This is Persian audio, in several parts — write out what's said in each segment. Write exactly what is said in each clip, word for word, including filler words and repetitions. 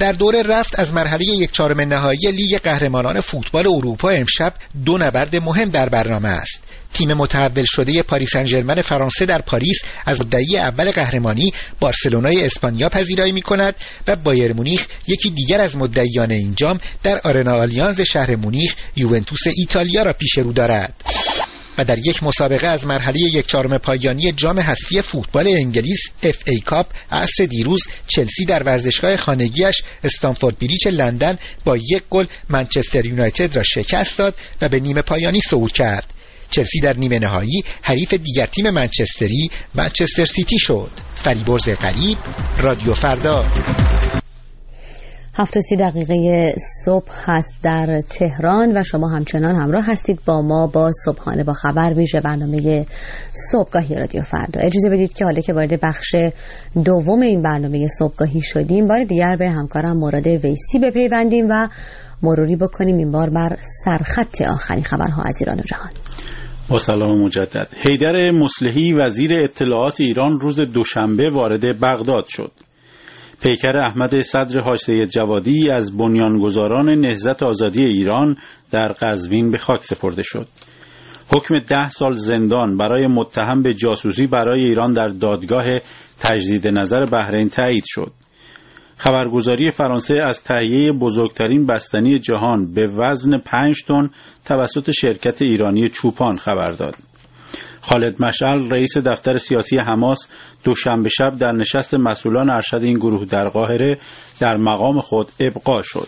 در دور رفت از مرحله یک چهارم نهایی لیگ قهرمانان فوتبال اروپا امشب دو نبرد مهم در برنامه است. تیم متحول شده پاریس سن ژرمن فرانسه در پاریس از مدعی اول قهرمانی بارسلونای اسپانیا پذیرایی می‌کند و بایر مونیخ یکی دیگر از مدعیان این جام در آرنا آلیانز شهر مونیخ یوونتوس ایتالیا را پیش رو دارد. و در یک مسابقه از مرحله یک چهارم پایانی جام هستی فوتبال انگلیس اف ای کاپ عصر دیروز چلسی در ورزشگاه خانگیش استنفورد بریج لندن با یک گل منچستر یونایتد را شکست داد و به نیمه پایانی صعود کرد. چلسی در نیمه نهایی حریف دیگر تیم منچستری منچستر سیتی شد. فریبرز غریب، رادیو فردا. هفت و سی دقیقه صبح هست در تهران و شما همچنان همراه هستید با ما با صبحانه با خبر ویژه برنامه صبحگاهی رادیو فردا. اجازه بدید که حالا که وارد بخش دوم این برنامه صبحگاهی شدیم بار دیگر به همکارم مراد ویسی بپیوندیم و مروری بکنیم این بار بر سرخط آخرین خبرها از ایران و جهان. با سلام مجدد. حیدر مصلحی وزیر اطلاعات ایران روز دوشنبه وارد بغداد شد. پیکر احمد صدر حاج سید جوادی از بنیانگذاران نهضت آزادی ایران در قزوین به خاک سپرده شد. حکم ده سال زندان برای متهم به جاسوسی برای ایران در دادگاه تجدید نظر بحرین تایید شد. خبرگزاری فرانسه از تهیه بزرگترین بستنی جهان به وزن پنج تن توسط شرکت ایرانی چوپان خبر داد. خالد مشعل رئیس دفتر سیاسی حماس دوشنبه شب در نشست مسئولان ارشد این گروه در قاهره در مقام خود ابقا شد.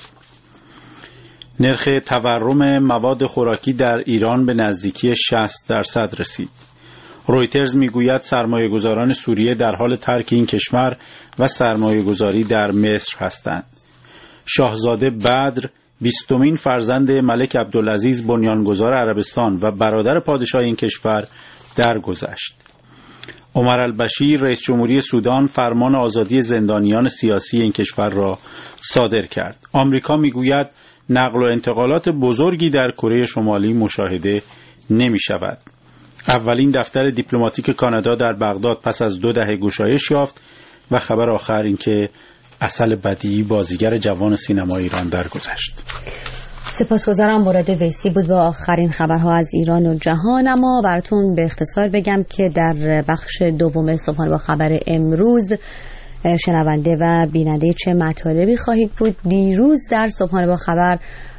نرخ تورم مواد خوراکی در ایران به نزدیکی شصت درصد رسید. رویترز میگوید سرمایه‌گذاران سوریه در حال ترک این کشور و سرمایه‌گذاری در مصر هستند. شاهزاده بدر بیستمین فرزند ملک عبدالعزیز بنیانگذار عربستان و برادر پادشاه این کشور درگذشت. عمر البشیر رئیس جمهوری سودان فرمان آزادی زندانیان سیاسی این کشور را صادر کرد. آمریکا میگوید نقل و انتقالات بزرگی در کره شمالی مشاهده نمی شود. اولین دفتر دیپلماتیک کانادا در بغداد پس از دو دهه گشایش یافت و خبر آخر این که عسل بدیعی بازیگر جوان سینما ایران درگذشت. سپاسگزارم. مراد ویسی بود با آخرین خبرها از ایران و جهان. اما براتون به اختصار بگم که در بخش دوم صبحانه با خبر امروز شنونده و بیننده چه مطالبی خواهید بود. دیروز در صبحانه با خبر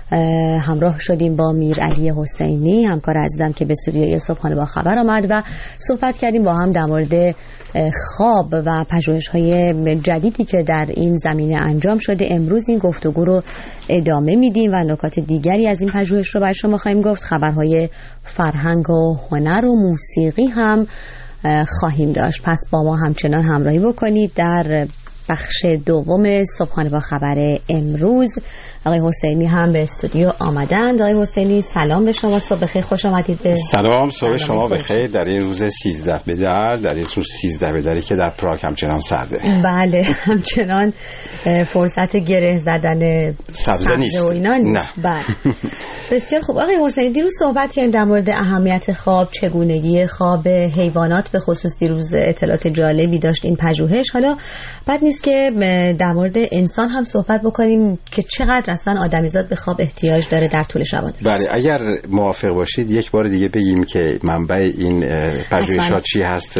همراه شدیم با میرعلی حسینی همکار عزیزم که به استودیوی صبحانه با خبر آمد و صحبت کردیم با هم در مورد خواب و پژوهش‌های جدیدی که در این زمینه انجام شده. امروز این گفتگو رو ادامه میدیم و نکات دیگری از این پژوهش رو برای شما خواهیم گفت. خبرهای فرهنگ و هنر و موسیقی هم خواهیم داشت. پس با ما همچنان همراهی بکنید. در بخش دوم صبحانه با خبر امروز آقای حسینی هم به استودیو آمدند. آقای حسینی سلام به شما، صبح بخیر، خوش آمدید. به سلام، صبح شما بخیر در این روز سیزده به در در این روز سیزده به دری که در پراگ همچنان سرده. بله، همچنان فرصت گره زدن سبزه نیست. نیست. بله. بسیار خوب. آقای حسینی دیروز صحبت کردیم در مورد اهمیت خواب، چگونگی خواب حیوانات، به خصوص دیروز اطلاعات جالبی داشت این پژوهش. حالا بعد نیست که در مورد انسان هم صحبت بکنیم که چقدر اصلا آدمیزاد به خواب احتیاج داره در طول شبانه. بله، اگر موافق باشید یک بار دیگه بگیم که منبع این پژوهشات چی هست.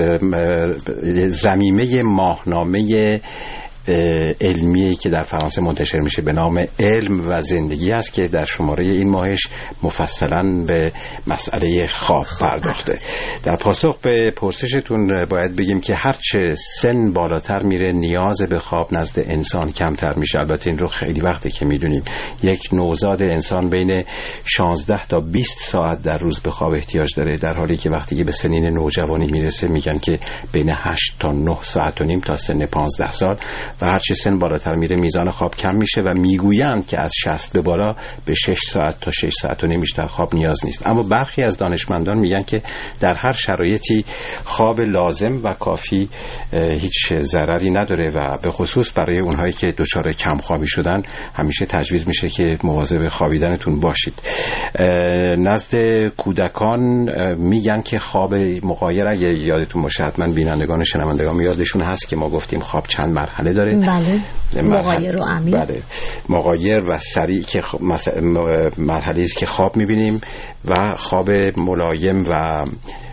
ضمیمه ماهنامه علمیه که در فرانسه منتشر میشه به نام علم و زندگی است که در شماره این ماهش مفصلا به مسئله خواب پرداخته. در پاسخ به پرسشتون باید بگیم که هرچه سن بالاتر میره نیاز به خواب نزد انسان کمتر میشه. البته این رو خیلی وقته که میدونیم. یک نوزاد انسان بین شانزده تا بیست ساعت در روز به خواب احتیاج داره، در حالی که وقتی که به سنین نوجوانی میرسه میگن که بین هشت تا نه ساعت و نیم تا سن پانزده سال و هرچی سن بالاتر میره میزان خواب کم میشه و میگویند که از شصت به بالا به شش ساعت تا شش ساعت و نیم بیشتر خواب نیاز نیست. اما برخی از دانشمندان میگن که در هر شرایطی خواب لازم و کافی هیچ ضرری نداره و به خصوص برای اونهایی که دچار کم خوابی شدن همیشه تجویز میشه که مواظب خوابیدنتون باشید. نزد کودکان میگن که خواب مغایر، اگه یادتون باشه حتما بینندگان و شنوندگان یادشون هست که ما گفتیم خواب چند مرحله داره. داره. بله. مغایر و عمیق. بله. مغایر و سریع که مرحله است که خواب میبینیم و خواب ملایم و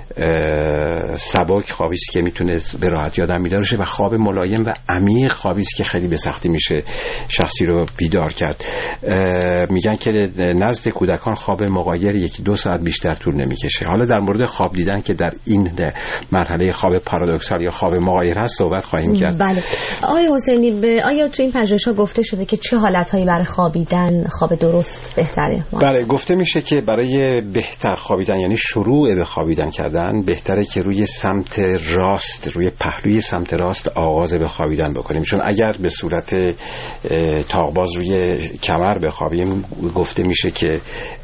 سبک خوابی است که میتونه به راحتی آدم بیدار شه و خواب ملایم و عمیق خوابی است که خیلی به سختی میشه شخصی رو بیدار کرد. میگن که نزد کودکان خواب مغایر یکی دو ساعت بیشتر طول نمیکشه. حالا در مورد خواب دیدن که در این مرحله خواب پارادوکسال یا خواب مغایر هست صحبت خواهیم کرد. بله. آقای حسینی، آیا تو این پژوهش‌ها گفته شده که چه حالت‌هایی برای خوابیدن خواب درست بهتره؟ بله، گفته میشه که برای بهتر خوابیدن، یعنی شروع به خوابیدن کردن، بهتره که روی سمت راست، روی پهلوی سمت راست آغاز به خوابیدن بکنیم، چون اگر به صورت تاقباز روی کمر بخوابیم گفته میشه که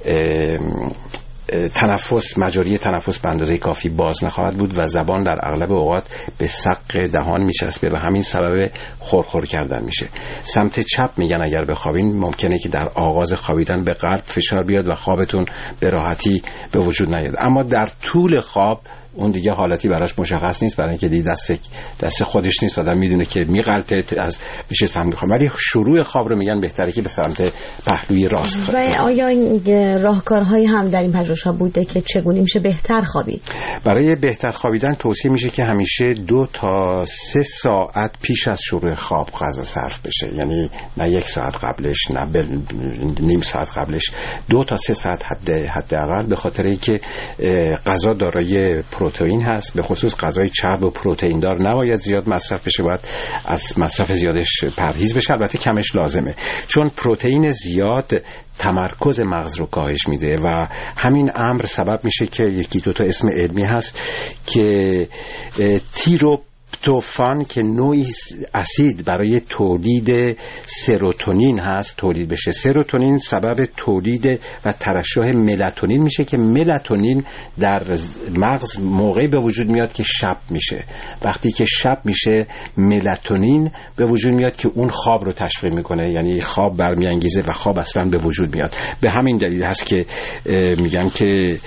تنفس، مجاری تنفس به اندازه کافی باز نخواهد بود و زبان در اغلب اوقات به سق دهان میچسبه و همین سبب خورخور کردن میشه. سمت چپ میگن اگر بخوابین ممکنه که در آغاز خوابیدن به قلب فشار بیاد و خوابتون به راحتی به وجود نیاد، اما در طول خواب اون دیگه حالتی براش مشخص نیست، برای اینکه دیگه دست دست خودش نیست، آدم میدونه که میغلطه از میشه سمت خواب، ولی شروع خواب رو میگن بهتره که به سمت پهلوی راست. و آیا راهکارهایی هم در این پژوهش‌ها بوده که چگونه میشه بهتر خوابید؟ برای بهتر خوابیدن توصیه میشه که همیشه دو تا سه ساعت پیش از شروع خواب غذا صرف بشه، یعنی نه یک ساعت قبلش، نه نیم ساعت قبلش، دو تا سه ساعت حد حداقل، به خاطر اینکه غذا دارای پروتئین هست، به خصوص غذای چرب و پروتئین دار نباید زیاد مصرف بشه، باید از مصرف زیادش پرهیز بشه، البته کمش لازمه، چون پروتئین زیاد تمرکز مغز رو کاهش میده و همین امر سبب میشه که یکی دو تا اسم علمی هست که تیرو توفان که نوعی اسید برای تولید سروتونین هست تولید بشه. سروتونین سبب تولید و ترشح ملاتونین میشه که ملاتونین در مغز موقعی به وجود میاد که شب میشه. وقتی که شب میشه ملاتونین به وجود میاد که اون خواب رو تشویق میکنه، یعنی خواب برمیانگیزه و خواب اصلا به وجود میاد. به همین دلیل هست که میگن که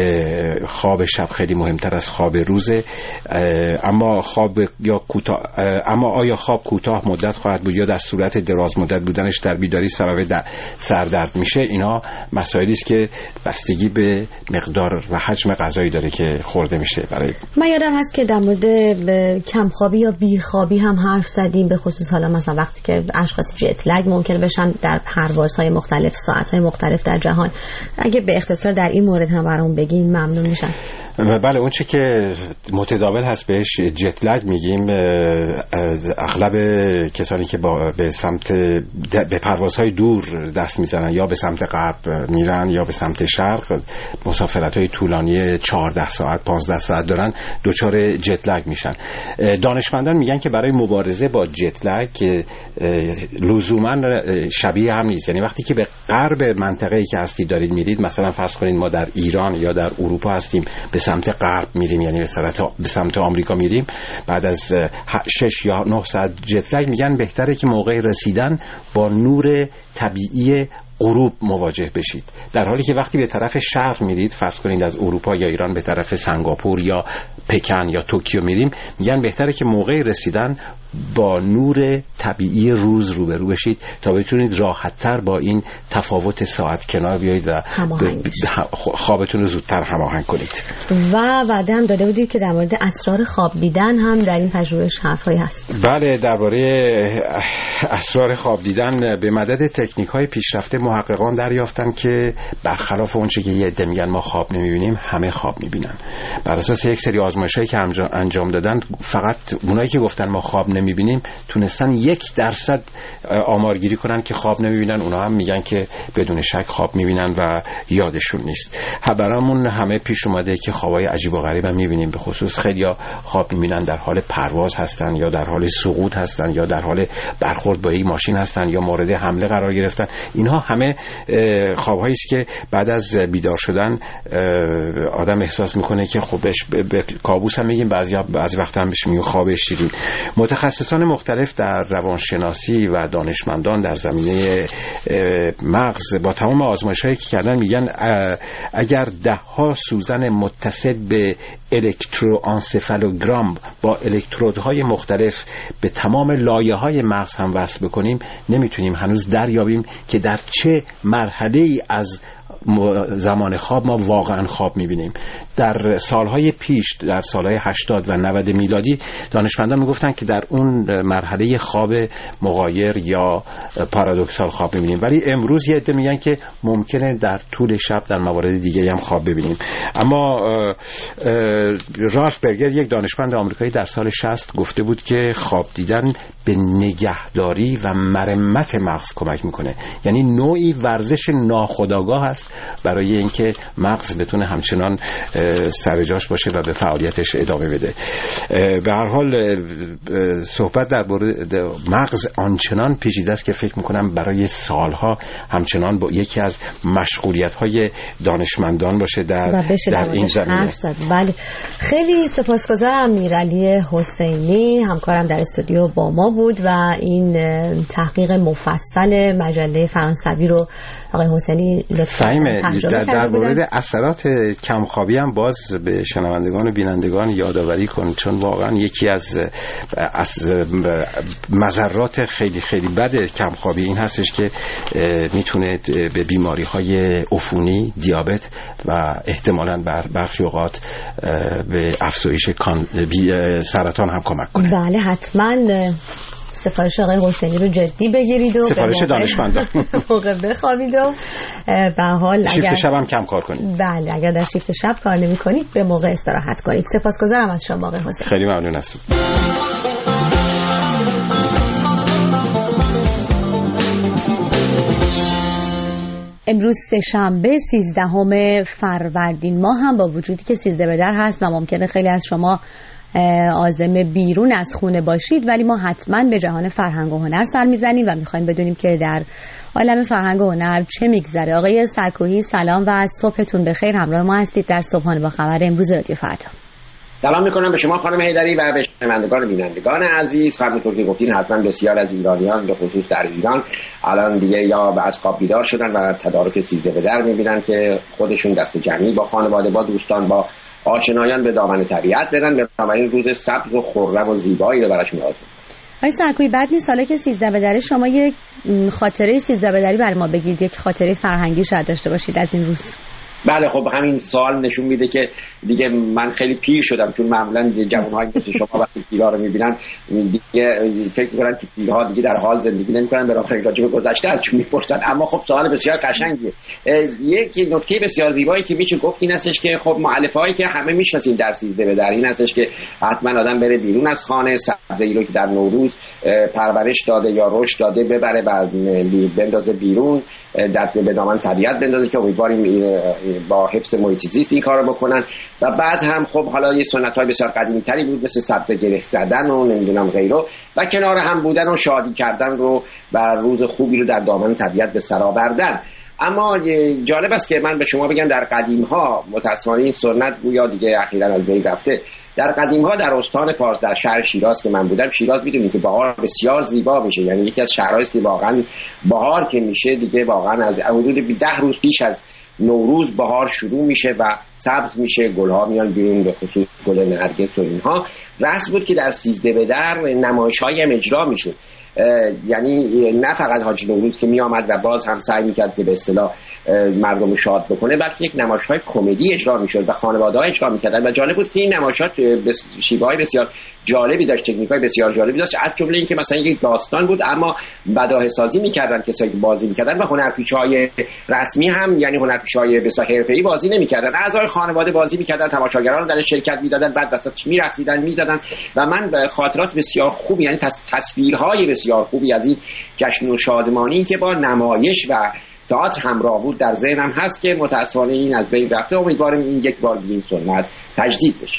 خواب شب خیلی مهمتر از خواب روزه. اما خواب یا کوتاه، اما آیا خواب کوتاه مدت خواهد بود یا در صورت دراز مدت بودنش در بیداری سبب سردرد میشه، اینا مسائلی است که بستگی به مقدار و حجم غذایی داره که خورده میشه. برای من یادم هست که در مورد کمخوابی یا بیخوابی هم حرف زدیم، به خصوص حالا مثلا وقتی که اشخاص جت لگ ممکنه بشن در پروازهای مختلف، ساعتهای مختلف در جهان. اگه به اختصار در این مورد هم برام بگین ممنون میشم. بله، اون چه که متداول هست بهش جت لگ میگیم. اغلب کسانی که با به سمت به پروازهای دور دست میزنن یا به سمت غرب میرن یا به سمت شرق، مسافرت‌های طولانی چهارده ساعت پانزده ساعت دارن، دچار جت لگ میشن. دانشمندان میگن که برای مبارزه با جت لگ لزوما شبیه هم نیست، یعنی وقتی که به غرب منطقه‌ای که هستی دارید میرید، مثلا فرض کنید ما در ایران یا در اروپا هستیم به سمت غرب میریم، یعنی به سمت به سمت آمریکا میریم، بعد از شش یا نه ساعت جت لگ میگن بهتره که موقع رسیدن با نور طبیعی غروب مواجه بشید، در حالی که وقتی به طرف شرق میرید، فرض کنید از اروپا یا ایران به طرف سنگاپور یا پکن یا توکیو میریم، میگن بهتره که موقع رسیدن با نور طبیعی روز روبرو بشید تا بتونید راحت‌تر با این تفاوت ساعت کنار بیایید و خوابتون رو زودتر هماهنگ کنید. و وعده هم داده بودید که در مورد اسرار خواب دیدن هم در این پژوهش حرفایی هست. بله، درباره اسرار خواب دیدن به مدد تکنیک‌های پیشرفته محققان دریافتن که برخلاف اون چیزی که یه عده میگن ما خواب نمی‌بینیم، همه خواب می‌بینن. بر اساس یک سری آزمایش‌هایی که انجام دادن، فقط اونایی که گفتن ما خواب نمی‌بینیم تونستن یک درصد آمارگیری کنن که خواب نمی‌بینن. اونا هم میگن که بدون شک خواب می‌بینن و یادشون نیست. برامون همه پیش اومده که خوابای عجیب و غریب هم می‌بینیم، به خصوص خیلیا خواب می‌بینن در حال پرواز هستن یا در حال سقوط هستن یا در حال برخورد با یک ماشین هستن یا مورد حمله قرار گرفتن. اینها همه خواب‌هایی است که بعد از بیدار شدن آدم احساس می‌کنه که خب به کابوس هم میگیم، بعضی بعضی وقتا هم بهش میگیم خواب شیرین. متخصص متخصصان مختلف در روانشناسی و دانشمندان در زمینه مغز با تمام آزمایش‌هایی که کردن میگن اگر ده ها سوزن متصل به الکتروانسفالوگرام با الکترودهای مختلف به تمام لایه‌های مغز هم وصل بکنیم نمیتونیم هنوز دریابیم که در چه مرحله‌ای از زمان خواب ما واقعا خواب میبینیم. در سالهای پیش، در سالهای هشتاد و نود میلادی، دانشمندان میگفتن که در اون مرحله خواب مغایر یا پارادوکسال خواب میبینیم، ولی امروز یه عده میگن که ممکنه در طول شب در موارد دیگه هم خواب ببینیم. اما رالف برگر، یک دانشمند آمریکایی، در سال شصت گفته بود که خواب دیدن به نگهداری و مرمت مغز کمک میکنه، یعنی نوعی ورزش ناخودآگاه است برای اینکه مغز بتونه همچنان سر جاش باشه و به فعالیتش ادامه بده. به هر حال صحبت در مورد مغز آنچنان پیچیده است که فکر میکنم برای سالها همچنان با یکی از مشغولیت‌های دانشمندان باشه در, در این زمینه. بله، خیلی سپاسگزارم امیرعلی حسینی، همکارم در استودیو با ما بود و این تحقیق مفصل مجله فرانسوی رو آقای حسینی لطفاً در, در مورد اثرات کمخوابی هم باز به شنوندگان و بینندگان یادآوری کن، چون واقعا یکی از, از مضرات خیلی خیلی بد کمخوابی این هستش که میتونه به بیماری های عفونی، دیابت و احتمالاً بر برخی اوقات به افزایش سرطان هم کمک کنه. بله حتما سفارش آقای حسینی رو جدی بگیرید و سفارش دانشمندان موقع بخوابید و به حال شیفت شب هم کم کار کنید. بله، اگر در شیفت شب کار نمی کنید به موقع استراحت کنید. سپاسگزارم از شما آقای حسینی. خیلی ممنون هستم. امروز سه شنبه سیزدهم فروردین ماه هم با وجودی که سیزده به در هست و ممکنه خیلی از شما عازم بیرون از خونه باشید، ولی ما حتما به جهان فرهنگ و هنر سر میزنیم و میخوایم بدونیم که در عالم فرهنگ و هنر چه میگذره. آقای سرکوهی سلام و صبحتون بخیر، همراه ما هستید در صبحانه با خبر امروز رادیو فردا. سلام میکنم به شما خانم حیدری و به شنوندگان و بینندگان عزیز. همونطور که گفتین حتما بسیار از ایرانیان به خصوص در ایران الان دیگه یا از خواب بیدار شدن و تدارک سیزده به در میبینن که خودشون دست جمعی با خانواده، با دوستان، با آشنایان به دامن طبیعت برن، به این روز سبز و خرم و زیبایی رو براش می‌آرزویم. آقای سرکویی، بعد نیست حالا که سیزده به در شما یک خاطره سیزده به دری برای ما بگید، یک خاطره فرهنگی شاید داشته باشید از این روز. بله خب همین سوال نشون میده که دیگه من خیلی پیر شدم، چون معمولا جوان‌هایی مثل شما وقتی پیرها رو میبینن دیگه فکر میکنن که پیرها دیگه در حال زندگی نمیکنن، برای خیلی راجع به گذشته ازشون میپرسن. اما خب سوال بسیار قشنگیه. یک نکته بسیار زیبایی که میشه گفت این هستش که خب مؤلفه‌هایی که همه میشناسیم در سیزده به در این هستش که حتما آدم بره بیرون از خانه، سبزه‌ای رو که در نوروز پرورش داده یا رشد داده ببره و بندازه بیرون، در به دامن طبیعت بندازه که امیدواریم با حفظ محیط زیست این کارو بکنن. و بعد هم خب حالا یه سنت‌های بسیار قدیمی‌تری بود مثل سبزه گره زدن و نمیدونم غیره و کنار هم بودن و شادی کردن رو و روز خوبی رو در دامن طبیعت به سر آوردن. اما جالب است که من به شما بگم در قدیم‌ها متأسفانه این سنت گویا دیگه اخیراً از بین رفته. در قدیم‌ها در استان فارس در شهر شیراز که من بودم، شیراز می‌دونید که بهار بسیار زیبا میشه، یعنی یکی از شهرهایی است که واقعاً بهار که میشه دیگه واقعاً از حدود ده روز پیش از نوروز بهار شروع میشه و سبز میشه، گلها میان بیرون، به خصوص گل نرگس و اینها. رسم بود که در سیزده به در نمایش‌هایی هم اجرا میشد، یعنی نه فقط حاجی نوروز که می آمد و باز هم سعی میکرد که به اصطلاح مردم شاد بکنه، بلکه یک نمایش‌های کمدی اجرا میشد و خانواده‌ها اجرا میکردن و جالب بود که این نمایشات شیوه‌های بسیار جالبی داشت، تکنیک‌های بسیار جالبی داشت، از جمله اینکه مثلا یک داستان بود اما بداهه سازی میکردن کسایی که بازی میکردن و هنرپیشه‌های رسمی هم، یعنی هنرپیشه‌های بسیار حرفه‌ای بازی نمیکردن، اعضای خانواده بازی میکردن، تماشاگران در شرکت میدادن، بعد وسطش میرقصیدن میزدن و من خاطرات بسیار خوبی، یعنی تصویرهای بسیار خوبی از این جشن و شادمانی که با نمایش و تئاتر همراه بود در ذهنم هست که متأسفانه این از بین رفته. امیدوارم این یک بار دیگه این سنت تجدید بشه.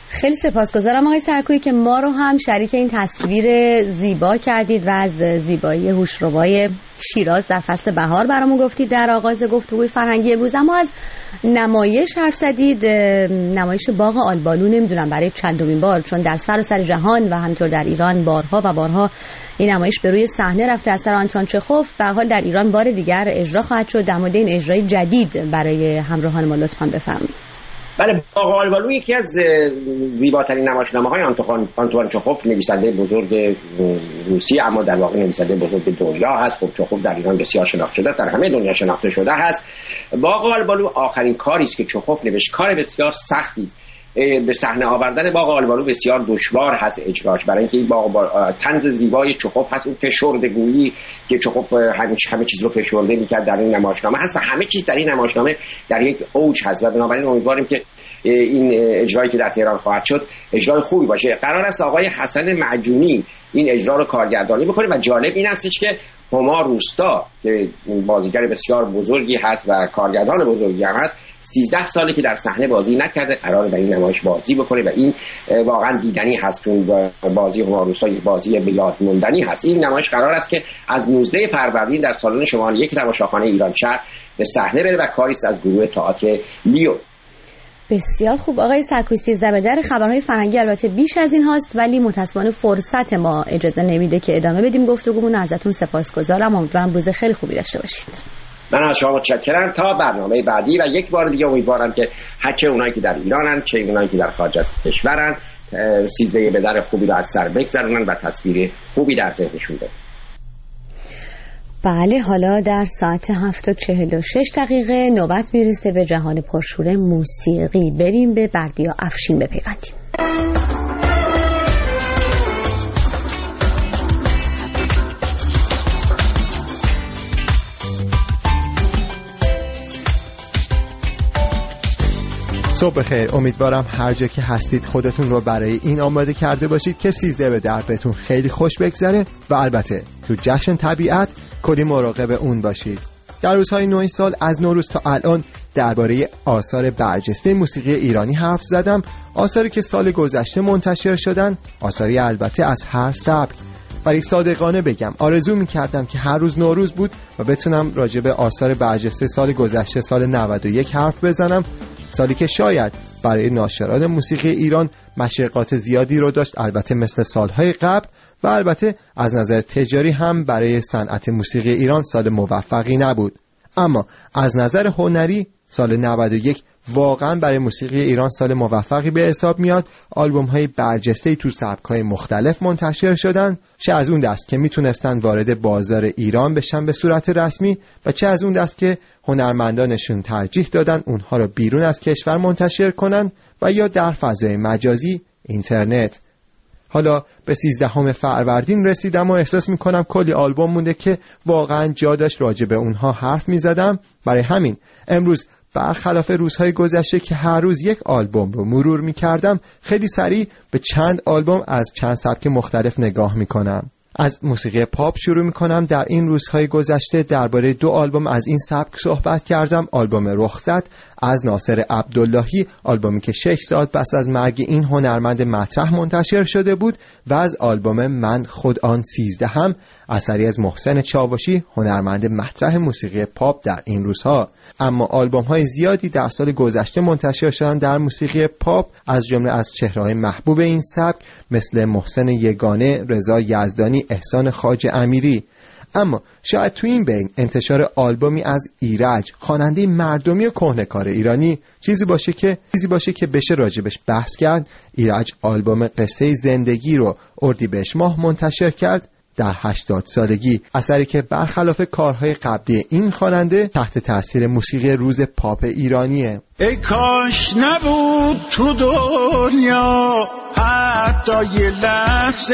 خیلی سپاسگزارم آقای سرکویی که ما رو هم شریک این تصویر زیبا کردید و از زیبایی هوشربای شیراز در فصل بهار برامون گفتید در آغاز گفتگوی فرهنگی امروز. اما از نمایش حرف زدید، نمایش باغ آلبالو، نمیدونم برای چندمین بار، چون در سراسر جهان و همینطور در ایران بارها و بارها این نمایش به روی صحنه رفته اثر آنتون چخوف. به هر حال در ایران بار دیگر اجرا خواهد شد. در مورد این اجرای جدید برای همراهان ما لطفاً بفرمایید. بله، باغ آلبالو یکی از زیباترین نمایشنامه‌های آنتون چخوف، نویسنده بزرگ روسی اما در واقع نویسنده بزرگ دنیا هست. خب چخوف در ایران بسیار شناخته شده، در همه دنیا شناخته شده هست. باغ آلبالو آخرین کاری است که چخوف نوشت، کار بسیار سختی است. به صحنه آوردن باغ آلبالو بسیار دشوار هست اجراش، برای اینکه این باغ با طنز زیبای چخوف هست، اون فشردگویی که چخوف همه همه چیز رو فشرده میکرد در این نمایشنامه هست و همه چیز در این نمایشنامه در یک اوج هست و بنابراین امیدواریم که این اجرایی که در تهران خواهد شد اجرای خوبی باشه. قرار است آقای حسن معجونی این اجرا رو کارگردانی بکنه و جالب این هستش که هما روستا که بازیگر بسیار بزرگی هست و کارگردان بزرگی هم هست، سیزده ساله که در صحنه بازی نکرده، قراره در این نمایش بازی بکنه و این واقعا دیدنی هست، چون بازی هما روستا یک بازی به یاد موندنی هست. این نمایش قرار است که از نوزده فروردین در سالن شماره یک تماشاخانه ایران شهر به صحنه بره و کاری است از گروه تئاتر لیو. بسیار خوب آقای سرکویی، سیزده به در خبرهای فرهنگی البته بیش از این هاست، ولی متاسفانه فرصت ما اجازه نمیده که ادامه بدیم گفتگومون. ازتون سپاسگزارم، امیدوارم روز خیلی خوبی داشته باشید. من از شما متشکرم. تا برنامه بعدی و یک بار دیگه امیدوارم که هر چه اونایی که در ایرانن چه اونایی که در خارج از کشورن سیزده به در خوبی رو از سر بگذرونن و تصویر خوبی در ذهنشون بده. بله، حالا در ساعت هفت و چهل و شش دقیقه نوبت میرسه به جهان پرشور موسیقی. بریم به بردیا افشین بپیوندیم. صبح بخیر، امیدوارم هر جا که هستید خودتون رو برای این آماده کرده باشید که سیزده به در بهتون خیلی خوش بگذره و البته تو جشن طبیعت کلی مراقب اون باشید. در روزهای نو سال از نوروز تا الان درباره آثار برجسته موسیقی ایرانی حرف زدم، آثاری که سال گذشته منتشر شدن، آثاری البته از هر سبک. ولی صادقانه بگم آرزو می‌کردم که هر روز نوروز بود و بتونم راجع به آثار برجسته سال گذشته سال نود و یک حرف بزنم، سالی که شاید برای ناشران موسیقی ایران مشقات زیادی رو داشت، البته مثل سالهای قبل، و البته از نظر تجاری هم برای صنعت موسیقی ایران سال موفقی نبود. اما از نظر هنری سال نود و یک واقعا برای موسیقی ایران سال موفقی به حساب میاد. آلبوم های برجسته تو سبک های مختلف منتشر شدن، چه از اون دست که میتونستن وارد بازار ایران بشن به صورت رسمی و چه از اون دست که هنرمندانشون ترجیح دادن اونها رو بیرون از کشور منتشر کنن و یا در فضای مجازی اینترنت. حالا به سیزدهم فروردین رسیدم و احساس میکنم کلی آلبوم مونده که واقعا جا داشت راجع به اونها حرف میزدم. برای همین امروز برخلاف روزهای گذشته که هر روز یک آلبوم رو مرور میکردم، خیلی سریع به چند آلبوم از چند سبک مختلف نگاه میکنم. از موسیقی پاپ شروع میکنم. در این روزهای گذشته درباره دو آلبوم از این سبک صحبت کردم. آلبوم رخصت از ناصر عبداللهی، آلبومی که شش سال پس از مرگ این هنرمند مطرح منتشر شده بود، و از آلبوم من خود آن سیزدهم، اثری از محسن چاوشی، هنرمند مطرح موسیقی پاپ در این روزها. اما آلبوم های زیادی در سال گذشته منتشر شدن در موسیقی پاپ، از جمله از چهره‌های محبوب این سبک مثل محسن یگانه، رضا یزدانی، احسان خواجه امیری. اما شاید تو این بین انتشار آلبومی از ایرج، خواننده مردمی و کهنه‌کار ایرانی، چیزی باشه که چیزی باشه که بشه راجبش بحث کرد. ایرج آلبوم قصه زندگی رو اردیبهشت ماه منتشر کرد در هشتاد سالگی، اثری که برخلاف کارهای قبلی این خواننده تحت تاثیر موسیقی روز پاپ ایرانیه. ای کاش نبود تو دنیا حتی یه لحظه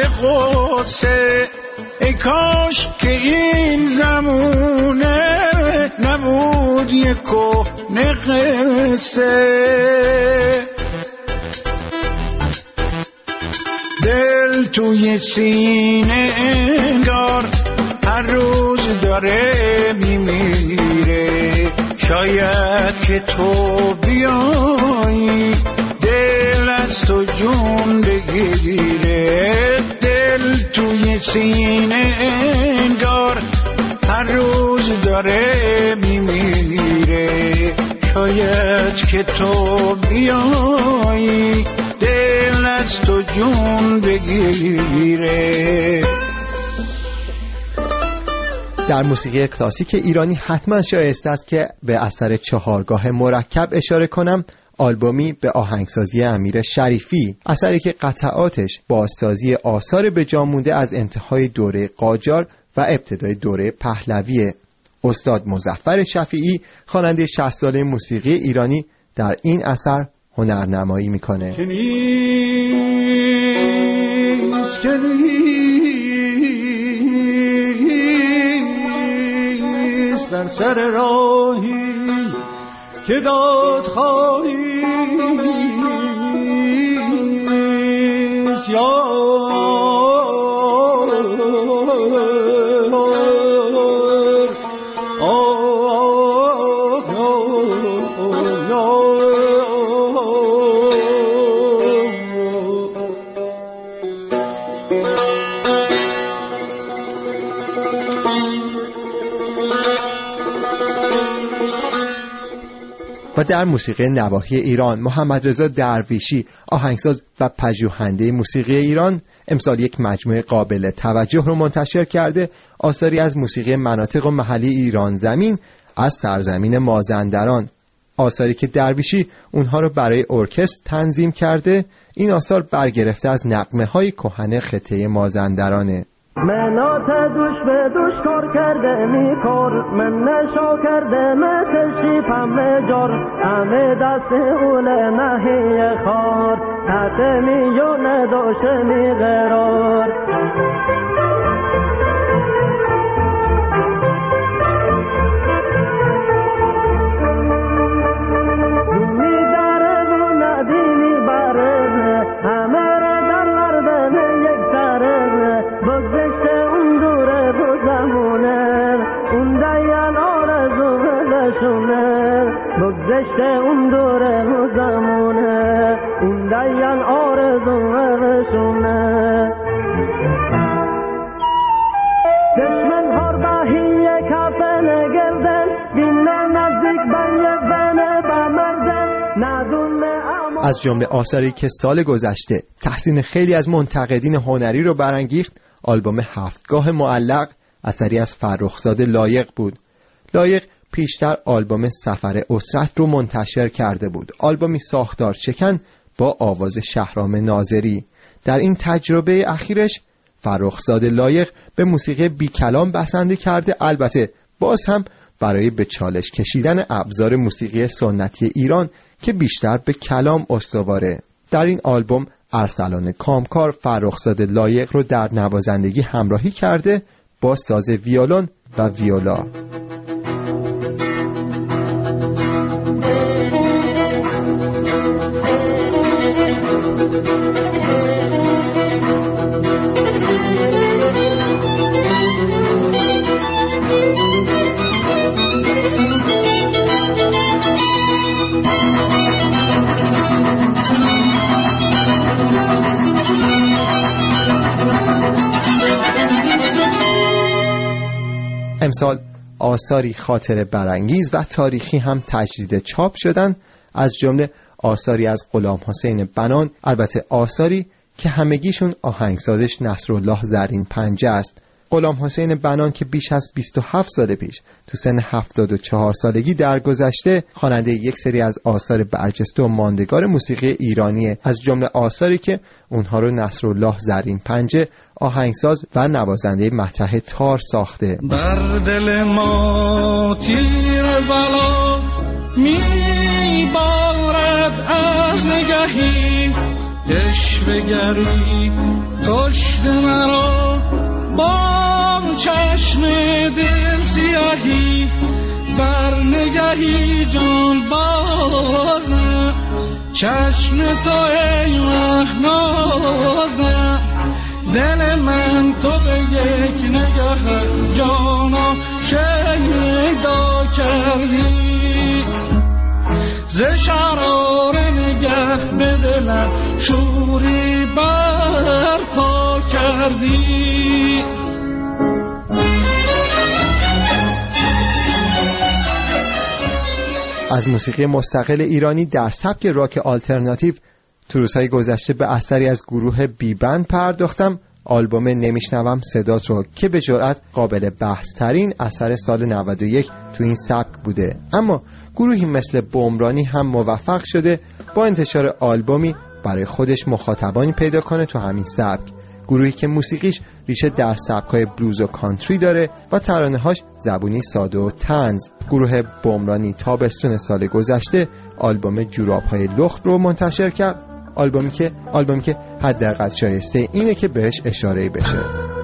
قصه، ای کاش که این زمونه نبود یه کهنه قصه، دل توی سینه انگار هر روز داره میمیره، شاید که تو بیایی دل از تو جون بگیره، دل توی سینه انگار هر روز داره میمیره. شاید که تو بیایی دل از تو جون بگیره. در موسیقی کلاسیک ایرانی حتما شایسته است که به اثر چهارگاه مرکب اشاره کنم، آلبومی به آهنگسازی امیر شریفی، اثری که قطعاتش بازسازی آثار به جا مونده از انتهای دوره قاجار و ابتدای دوره پهلوی. استاد مظفر شفیعی خواننده شصت ساله موسیقی ایرانی در این اثر هنرنمایی میکنه. در سر راهی که داد خواهی یا و در موسیقی نواحی ایران محمد رضا درویشی، آهنگساز و پژوهنده موسیقی ایران، امسال یک مجموعه قابل توجه رو منتشر کرده، آثاری از موسیقی مناطق و محلی ایران زمین از سرزمین مازندران، آثاری که درویشی اونها رو برای ارکستر تنظیم کرده. این آثار برگرفته از نغمه های کهن خطه مازندرانه. منات دوش به دوش کار کرده می کار، من نشا کرده متشیف همه جار، همه دست اوله نهی خار، تحت میون دوشه می قرار. دونی داره و ندیمی بره، همه را در مردم یک سره، بگذشته اون دوره دو زمونه، اون دیان آرزو بلشونه، بگذشته اون دوره دو زمونه، اون دیان آرزو بلشونه. دشمن هر باهی کافن گردن، بینه نزدیک بنیه بنه بمردن، ندونه اما. از جمله آثاری که سال گذشته تحسین خیلی از منتقدین هنری رو برانگیخت، آلبوم هفتگاه معلق اثری از فرخزاد لایق بود. لایق پیشتر آلبوم سفر اسرت رو منتشر کرده بود، آلبومی ساختار چکن با آواز شهرام ناظری. در این تجربه اخیرش فرخزاد لایق به موسیقی بی کلام بسنده کرده، البته باز هم برای به چالش کشیدن ابزار موسیقی سنتی ایران که بیشتر به کلام استواره. در این آلبوم ارسلان کامکار فرخزاد لایق رو در نوازندگی همراهی کرده با ساز ویولون و ویولا. امسال آثاری خاطره برانگیز و تاریخی هم تجدید چاپ شدن، از جمله آثاری از غلام حسین بنان، البته آثاری که همگیشون آهنگسازش نصرالله زرین پنجه است. غلام حسین بنان که بیش از بیست و هفت سال پیش تو سن هفتاد و چهار سالگی درگذشته، خواننده یک سری از آثار برجسته و ماندگار موسیقی ایرانیه، از جمله آثاری که اونها رو نصرالله زرین پنجه آهنگساز و نوازنده مطرح تار ساخته. بر دل ما تیر بلا می بارد از نگهی، عشوه‌گری کشت مرا با چشم دل سیاهی، بر نگهی جان بازم چشم تو ای مهنازم، دل من تو به یک نگه جانا شیدا کردی، ز شرار نگه به دلم شوری برپا کردی. از موسیقی مستقل ایرانی در سبک راک آلترناتیو تو روزهای گذشته به اثری از گروه بیبند پرداختم، آلبوم نمیشنوم صدات رو، که به جرئت قابل بحث ترین اثر سال نود و یک تو این سبک بوده. اما گروهی مثل بمرانی هم موفق شده با انتشار آلبومی برای خودش مخاطبانی پیدا کنه تو همین سبک. گروهی که موسیقیش ریشه در سبکای بلوز و کانتری داره و ترانه‌هاش زبونی ساده و طنز. گروه بمرانی تابستون سال گذشته آلبوم جوراب‌های لخت رو منتشر کرد، آلبومی که آلبومی که حداقل شایسته اینه که بهش اشاره بشه.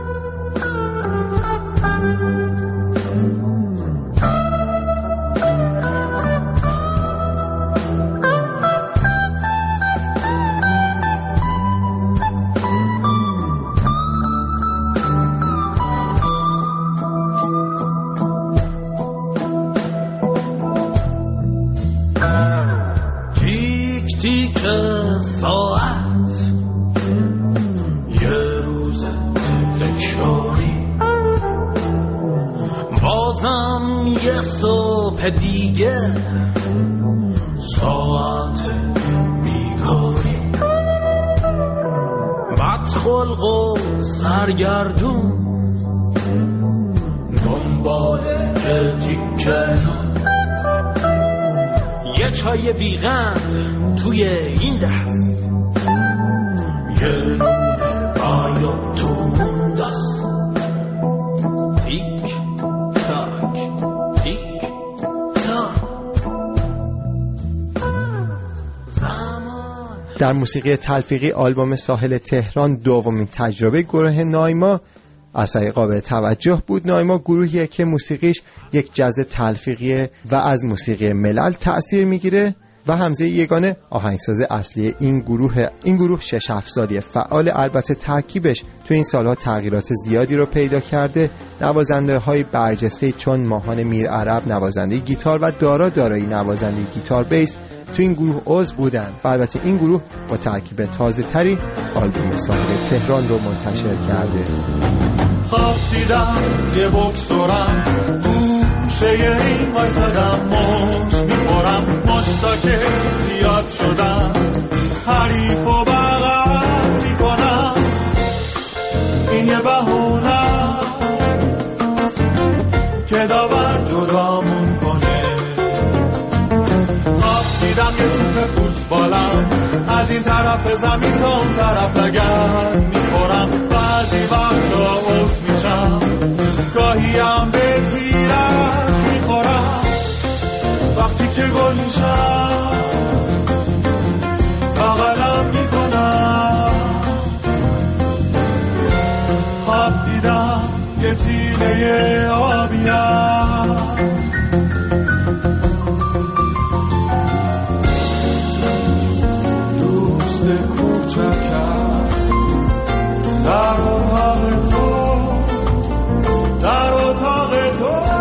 دیگه ساعت بیکاری، بدخلق و سرگردون دنبال تیکه، یه چای بیغند توی این دست، یه نون باید تو اون دست. در موسیقی تلفیقی آلبوم ساحل تهران دومین تجربه گروه نایما اثری قابل توجه بود. نایما گروهیه که موسیقیش یک جاز تلفیقیه و از موسیقی ملل تأثیر میگیره و حمزه یگانه آهنگساز اصلی این گروه. این گروه شش هفت سالی فعال، البته ترکیبش تو این سالها تغییرات زیادی رو پیدا کرده. نوازنده های برجسته چون ماهان میرعرب نوازنده گیتار و دارا دارایی نوازنده گیتار بیس تو این گروه عضو بودن و البته این گروه با ترکیب تازه تری آلبوم ساحل تهران رو منتشر کرده. خواب دیدم یه بکسورم گوشه این وای زدم، مش میخورم مشتا که زیاد شدم، حریف و بغل میکنم، این یه بهونه که داور جدامون کنه. خواب دیدم یه توپ فوتبالم از این طرف زمین تا اون طرف لگن میخورم، بعضی وقتا عوض میشم، گاهی هم به تیرک میخورم، وقتی که گل میشم بغلم میکنم. خواب دیدم یه تیله آبیم، دوست کوچکم در اتاق تو، در اتاق تو.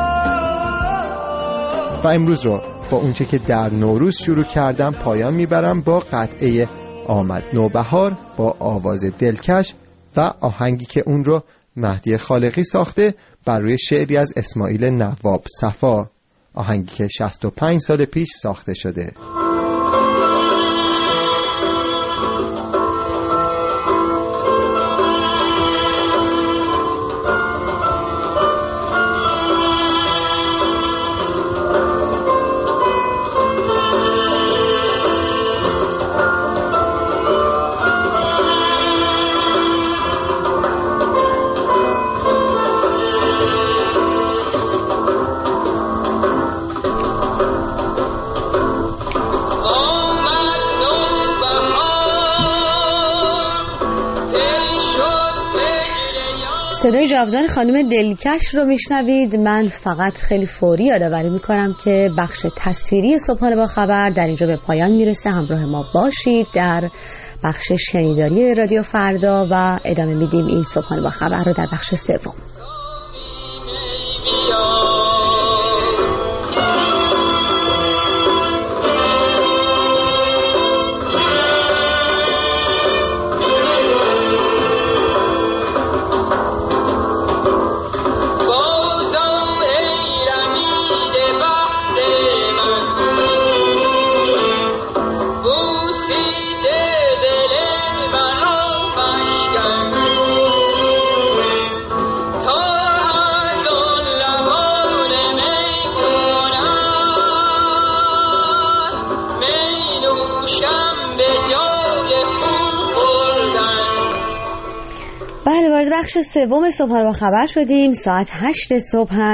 و امروز رو با اونچه که در نوروز شروع کردم پایان میبرم با قطعه آمد نوبهار با آواز دلکش و آهنگی که اون رو مهدی خالقی ساخته بر روی شعری از اسماعیل نواب صفا، آهنگی که شصت و پنج سال پیش ساخته شده. صدای جاودان خانم دلکش رو میشنوید. من فقط خیلی فوری یادآوری میکنم که بخش تصویری صبحانه با خبر در اینجا به پایان میرسه. همراه ما باشید در بخش شنیداری رادیو فردا و ادامه میدیم این صبحانه با خبر رو در بخش سوم. بخش سوم صبح با خبر شدیم. ساعت هشت صبح